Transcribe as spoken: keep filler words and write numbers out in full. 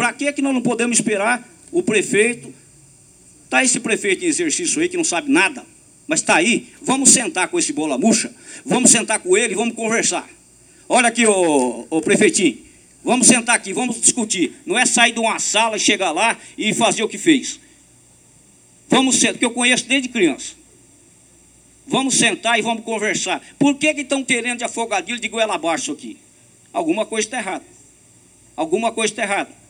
Para que que nós não podemos esperar o prefeito? Está esse prefeito em exercício aí que não sabe nada, mas está aí. Vamos sentar com esse bola murcha, vamos sentar com ele e vamos conversar. Olha aqui, ô, ô prefeitinho, vamos sentar aqui, vamos discutir. Não é sair de uma sala e chegar lá e fazer o que fez. Vamos sentar, porque eu conheço desde criança. Vamos sentar e vamos conversar. Por que que estão querendo de afogadilho de goela abaixo aqui? Alguma coisa está errada. Alguma coisa está errada.